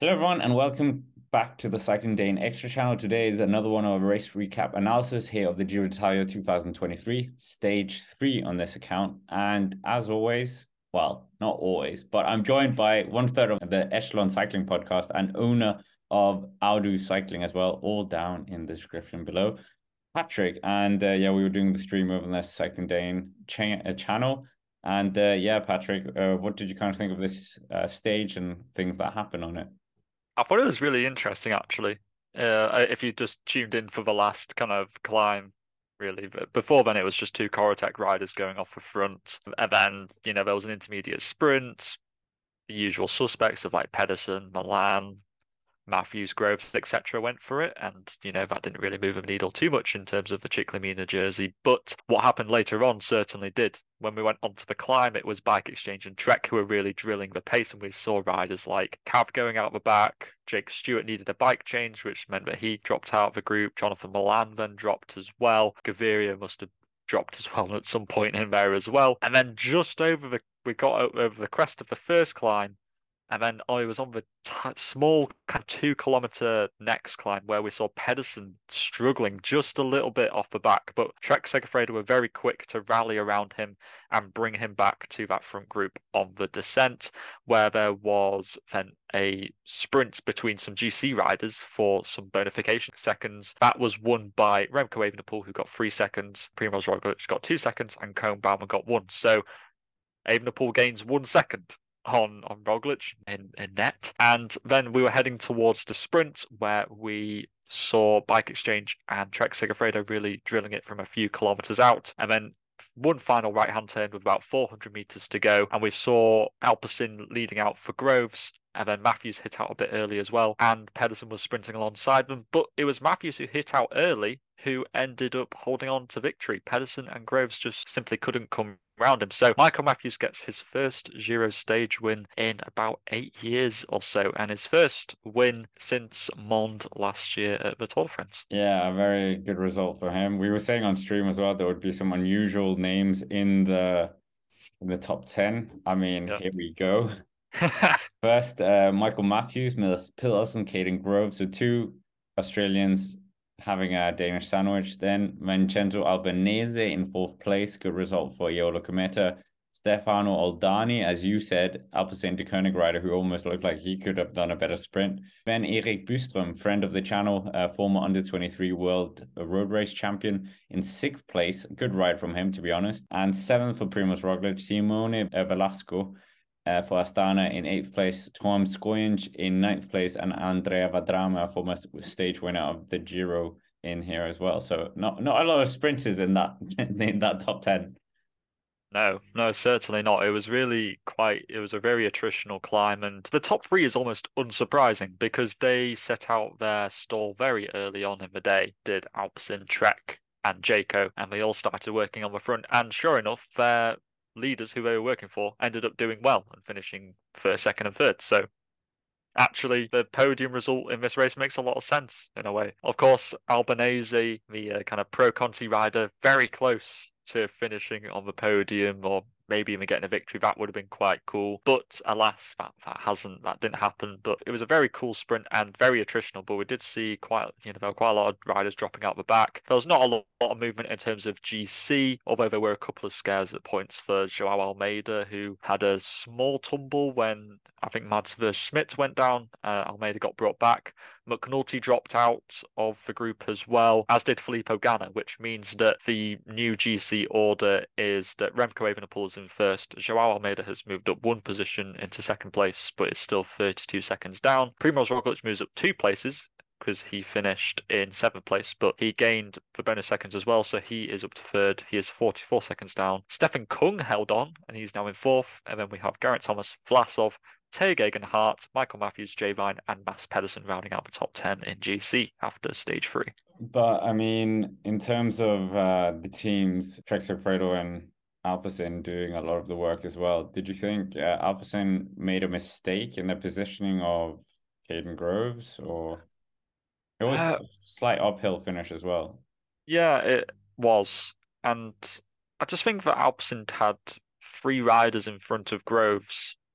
Hello, everyone, and welcome back to the Cycling Dane Extra channel. Today is another one of our race recap analysis here of the Giro d'Italia 2023, stage three on this account. And as always, well, not always, but I'm joined by one third of the Echelon Cycling podcast and owner of Audu Cycling as well, all down in the description below, Patrick. And yeah, we were doing the stream over on the Cycling Dane channel. And yeah, Patrick, what did you kind of think of this stage and things that happen on it? I thought it was really interesting, actually. If you just tuned in for the last kind of climb, really, but before then it was just two Corotec riders going off the front, and then there was an intermediate sprint, the usual suspects of like Pedersen, Milan, Matthews, Groves, etc. went for it, and that didn't really move the needle too much in terms of the Ciclamina jersey. But what happened later on certainly did. When we went onto the climb, it was Bike Exchange and Trek who were really drilling the pace, and we saw riders like Cav going out the back. Jake Stewart needed a bike change, which meant that he dropped out of the group. Jonathan Milan then dropped as well. Gaviria must have dropped as well at some point in there as well. And then we got over the crest of the first climb, and then I was on the small kind of 2 kilometer next climb where we saw Pedersen struggling just a little bit off the back, but Trek Segafredo were very quick to rally around him and bring him back to that front group on the descent, where there was then a sprint between some GC riders for some bonification seconds. That was won by Remco Evenepoel, who got 3 seconds, Primoz Roglic got 2 seconds, and Koen Bouwman got one. So Evenepoel gains 1 second on Roglic in net. And then we were heading towards the sprint where we saw Bike Exchange and Trek Segafredo really drilling it from a few kilometers out. And then one final right hand turn with about 400 meters to go. And we saw Alpecin leading out for Groves. And then Matthews hit out a bit early as well. And Pedersen was sprinting alongside them. But it was Matthews who hit out early who ended up holding on to victory. Pedersen and Groves just simply couldn't come around him. So Michael Matthews gets his first Giro stage win in about 8 years or so, and his first win since Mond last year at the Tour de France. Yeah, a very good result for him. We were saying on stream as well there would be some unusual names in the top 10. I mean, Yeah. here we go. First, Michael Matthews, Miles Pedersen, Caden Grove. So two Australians having a Danish sandwich. Then Vincenzo Albanese in fourth place. Good result for Yola Cometa. Stefano Oldani, as you said, Alpecin de Koenig rider who almost looked like he could have done a better sprint. Then Erik Byström, friend of the channel, former under 23 world road race champion, in sixth place. Good ride from him, to be honest. And seventh for Primoz Roglic, Simone Velasco for Astana in eighth place, Tom Skoyens in ninth place, and Andrea Vadrama, former stage winner of the Giro, in here as well. So not a lot of sprinters in that in that top 10. No, no, certainly not. It was a very attritional climb, and the top three is almost unsurprising because they set out their stall very early on in the day, did Alpecin, Trek, and Jayco, and they all started working on the front. And sure enough, their leaders who they were working for ended up doing well and finishing first, second, and third. So actually, the podium result in this race makes a lot of sense in a way. Of course, Albanese, the kind of pro Conti rider, very close to finishing on the podium or maybe even getting a victory. That would have been quite cool. But alas, that didn't happen. But it was a very cool sprint and very attritional. But we did see there were quite a lot of riders dropping out the back. There was not a lot of movement in terms of GC, although there were a couple of scares at points for Joao Almeida, who had a small tumble when I think Mads Schmidt went down. Almeida got brought back. McNulty dropped out of the group as well, as did Filippo Ganna, which means that the new GC order is that Remco Evenepoel is in first. Joao Almeida has moved up one position into second place, but is still 32 seconds down. Primoz Roglic moves up 2 places because he finished in seventh place, but he gained the bonus seconds as well, so he is up to third. He is 44 seconds down. Stefan Kung held on, and he's now in fourth. And then we have Geraint Thomas, Vlasov, Tao Geoghegan Hart, Michael Matthews, Jay Vine, and Mads Pedersen rounding out the top 10 in GC after stage three. But I mean, in terms of the teams, Trek Segafredo and Alpecin doing a lot of the work as well. Did you think Alpecin made a mistake in the positioning of Caden Groves, or it was Uh, quite a slight uphill finish as well? yeah, it was. And I just think that Alpecin had three riders in front of Groves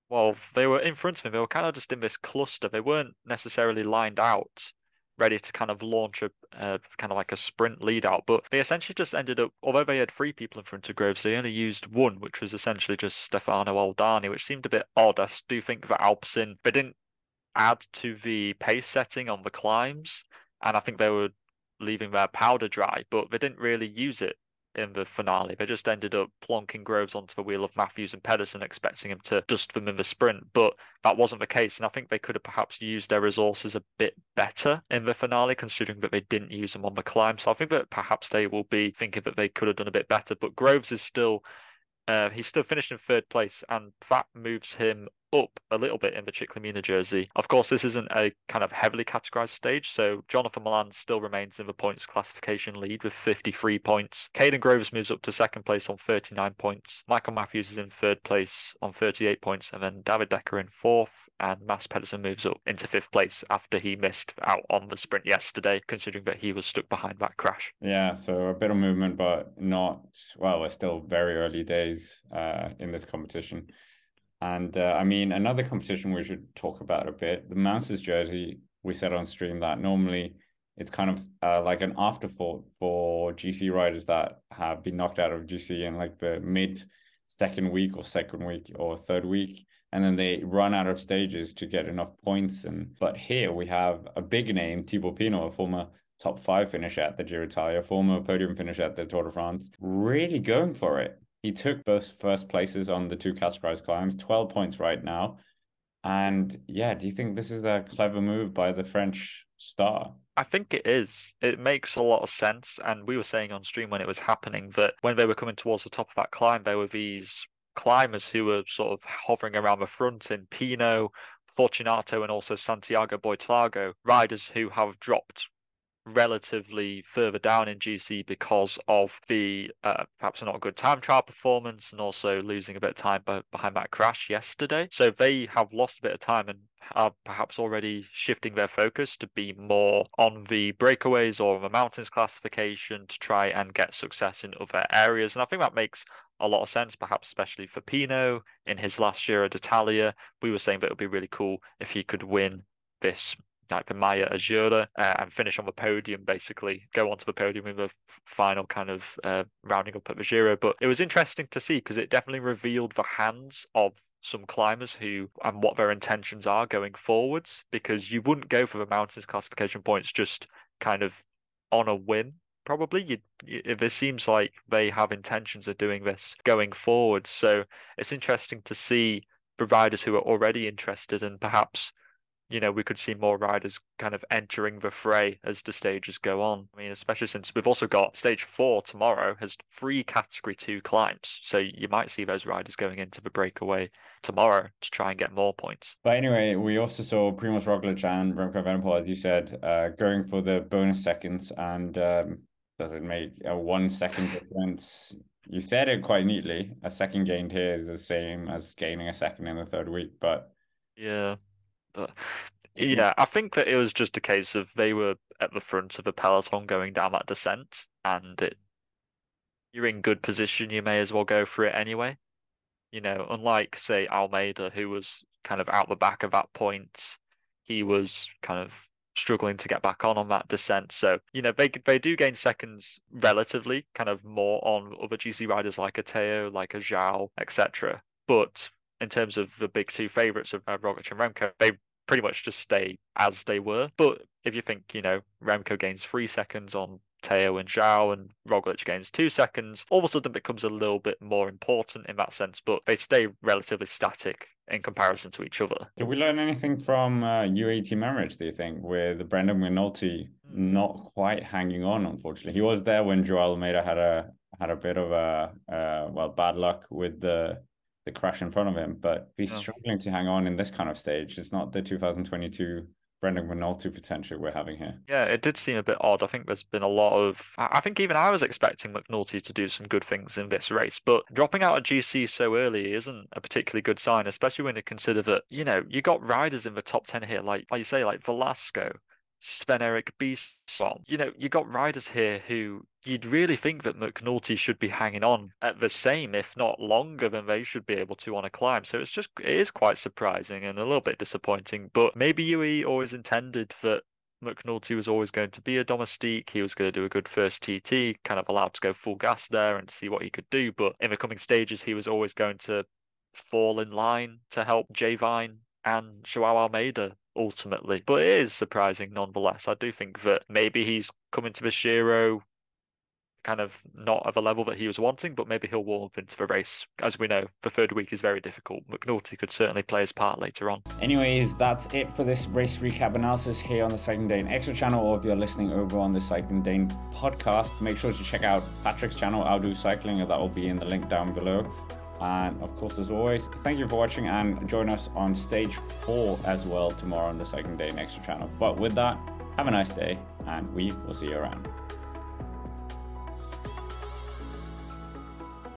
Well, they were in front of him. They were kind of just in this cluster. They weren't necessarily lined out, ready to kind of launch a kind of like a sprint lead out. But they essentially just ended up, although they had three people in front of Groves, they only used one, which was essentially just Stefano Oldani, which seemed a bit odd. I do think that Alpecin, they didn't add to the pace setting on the climbs, and I think they were leaving their powder dry, but they didn't really use it in the finale. They just ended up plonking Groves onto the wheel of Matthews and Pedersen, expecting him to dust them in the sprint, but that wasn't the case, and I think they could have perhaps used their resources a bit better in the finale, considering that they didn't use them on the climb. So I think that perhaps they will be thinking that they could have done a bit better, but Groves is still he's still finished in third place, and that moves him up a little bit in the Ciclamina jersey. Of course, this isn't a kind of heavily categorized stage, so Jonathan Milan still remains in the points classification lead with 53 points. Caden Groves moves up to second place on 39 points. Michael Matthews is in third place on 38 points, and then David Decker in fourth, and Mads Pedersen moves up into fifth place after he missed out on the sprint yesterday, considering that he was stuck behind that crash. Yeah, so a bit of movement, but not, well, it's still very early days in this competition. And I mean, another competition we should talk about a bit, the Mounces jersey, we said on stream that normally it's kind of like an afterthought for GC riders that have been knocked out of GC in like the mid second week or third week. And then they run out of stages to get enough points. But here we have a big name, Thibaut Pinot, a former top 5 finisher at the Giro d'Italia, former podium finisher at the Tour de France, really going for it. He took both first places on the 2 categorized climbs, 12 points right now. And yeah, do you think this is a clever move by the French star? I think it is. It makes a lot of sense. And we were saying on stream when it was happening that when they were coming towards the top of that climb, there were these climbers who were sort of hovering around the front in Pinot, Fortunato, and also Santiago Boitrago, riders who have dropped relatively further down in GC because of the perhaps not a good time trial performance and also losing a bit of time behind that crash yesterday. So they have lost a bit of time and are perhaps already shifting their focus to be more on the breakaways or the mountains classification to try and get success in other areas. And I think that makes a lot of sense, perhaps especially for Pinot in his last Giro d'Italia. We were saying that it would be really cool if he could win this like the Maya Azura and finish on the podium, basically go onto the podium in the final kind of rounding up at the Giro. But it was interesting to see because it definitely revealed the hands of some climbers who and what their intentions are going forwards, because you wouldn't go for the mountains classification points just kind of on a whim. Probably it seems like they have intentions of doing this going forward. So it's interesting to see the riders who are already interested and perhaps we could see more riders kind of entering the fray as the stages go on. I mean, especially since we've also got stage 4 tomorrow has 3 category 2 climbs. So you might see those riders going into the breakaway tomorrow to try and get more points. But anyway, we also saw Primoz Roglic and Remco Evenepoel, as you said, going for the bonus seconds. And does it make a 1 second difference? You said it quite neatly. A second gained here is the same as gaining a second in the third week, but yeah. But yeah, I think that it was just a case of they were at the front of the peloton going down that descent, and you're in good position, you may as well go for it anyway. Unlike say Almeida, who was kind of out the back of that point, he was kind of struggling to get back on that descent. So, they do gain seconds relatively, kind of more on other GC riders like a Teo, like a Zhao, etc. But in terms of the big 2 favorites of Roglic and Remco, they pretty much just stay as they were. But if you think, Remco gains 3 seconds on Teo and Zhao and Roglic gains 2 seconds, all of a sudden becomes a little bit more important in that sense, but they stay relatively static in comparison to each other. Did we learn anything from UAE Team Emirates, do you think, with Brendan McNulty not quite hanging on, unfortunately? He was there when Joao Almeida had a bit of bad luck with the crash in front of him, but he's struggling to hang on in this kind of stage. It's not the 2022 Brendan McNulty potential we're having here. Yeah, it did seem a bit odd. I think there's been a lot of. I think even I was expecting McNulty to do some good things in this race, but dropping out of GC so early isn't a particularly good sign, especially when you consider that, you got riders in the top 10 here, like you say, like Velasco, Sven-Erik Bison. You know, you got riders here who you'd really think that McNulty should be hanging on at the same, if not longer, than they should be able to on a climb. So it is quite surprising and a little bit disappointing. But maybe UE always intended that McNulty was always going to be a domestique. He was going to do a good first TT, kind of allowed to go full gas there and see what he could do. But in the coming stages, he was always going to fall in line to help Jay Vine and Joao Almeida ultimately. But it is surprising nonetheless. I do think that maybe he's coming to the Giro kind of not of a level that he was wanting, but maybe he'll warm up into the race. As we know, the third week is very difficult. McNulty could certainly play his part later on. Anyways, that's it for this race recap analysis here on the Cycling Dane Extra channel, or if you're listening over on the Cycling Dane podcast, make sure to check out Patrick's channel, I'll Do Cycling, that will be in the link down below. And of course, as always, thank you for watching, and join us on stage 4 as well tomorrow on the Cycling Dane Extra channel. But with that, have a nice day, and we will see you around.